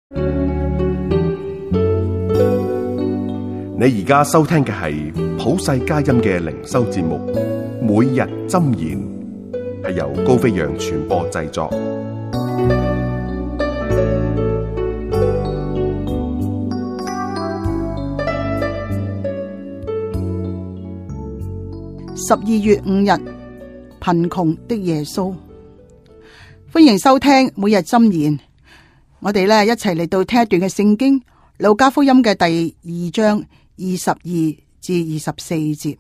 你而家收聽嘅係普世佳音嘅靈修節目，每日箴言，係由高飛揚傳播製作。 12月5日，貧窮的耶穌。歡迎收聽每日箴言。我哋一齊嚟到聽一段嘅聖經，路加福音嘅第2章22至24節。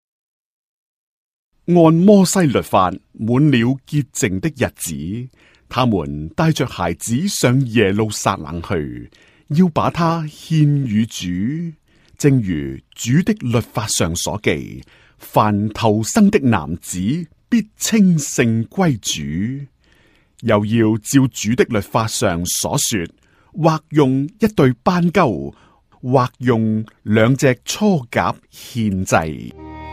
按摩西律法滿了潔淨的日子，他們帶着孩子上耶路撒冷去，要把他獻與主，正如主的律法上所記，凡頭生的男子必稱聖歸主。又要照主的律法上所說，或用一對斑鳩，或用2隻雛鴿獻祭。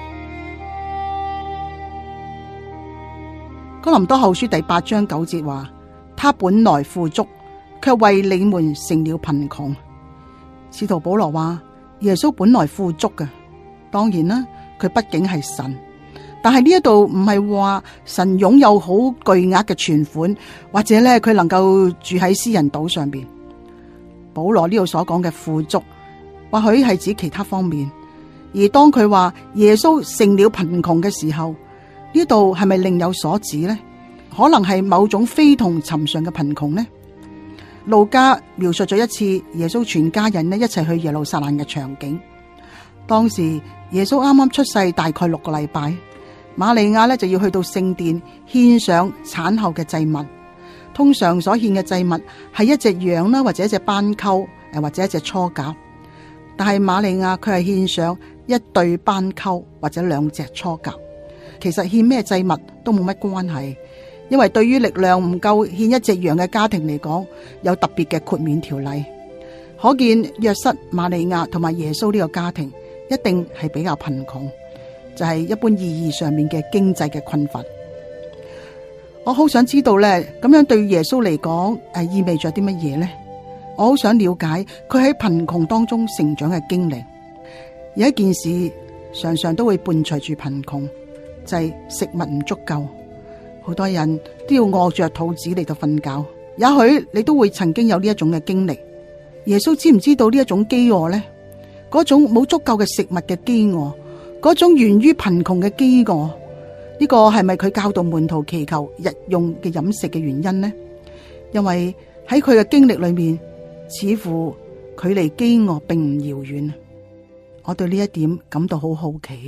哥林多後書第8章9節話：他本來富足，卻為你們成了貧窮。使徒保羅話：耶穌本來富足嘅，當然啦，佢畢竟係神。但係呢一度唔係話神擁有好巨額嘅存款，或者佢能夠住喺私人島上邊。保羅呢度所講嘅富足，或許係指其他方面。而當佢話耶穌成了貧窮嘅時候，呢度係咪另有所指呢？可能係某種非同尋常嘅貧窮呢？路加描述咗一次耶穌全家人一齊去耶路撒冷嘅場景。當時耶穌啱啱出世大概6個禮拜。瑪利亞就要去到聖殿獻上產後嘅祭物，通常所獻嘅祭物係一隻羊啦，或者一隻斑鳩，或者一隻雛鴿。但係瑪利亞佢係獻上一對斑鳩或者2隻雛鴿。其實獻咩祭物都冇乜關係，因為對於力量唔夠獻一隻羊嘅家庭嚟講，有特別嘅豁免條例。可見約瑟、瑪利亞同埋耶穌呢個家庭一定係比較貧窮。就係一般意義上面嘅經濟嘅困乏。我好想知道咁樣對耶穌嚟講意味着啲乜嘢呢？我好想了解佢喺貧窮當中成長嘅經歷。有一件事常常都會伴隨住貧窮，就係食物唔足夠，好多人都要餓着肚子嚟到瞓覺。也許你都會曾經有呢一種嘅經歷。耶穌知唔知道呢一種飢餓呢？嗰種冇足夠嘅食物嘅飢餓，嗰種源於貧窮嘅飢餓，呢個係咪佢教導門徒祈求日用嘅飲食嘅原因呢？因為喺佢嘅經歷裏面，似乎距離飢餓並唔遙遠。我對呢一點感到好好奇。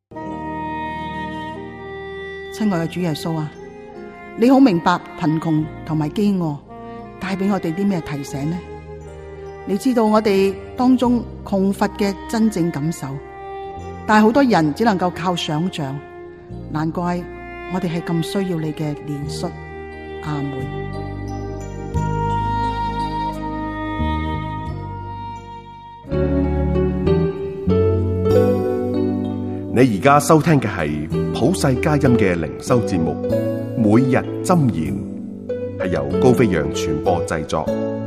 親愛嘅主耶穌啊，你好明白貧窮同埋飢餓帶俾我哋啲咩提醒呢？你知道我哋當中窮乏嘅真正感受。但係好多人只能夠靠想象，難怪我哋係咁需要你嘅憐恤。阿門。 你而家收聽嘅係普世佳音嘅靈修節目，每日箴言，係由高飛揚傳播製作。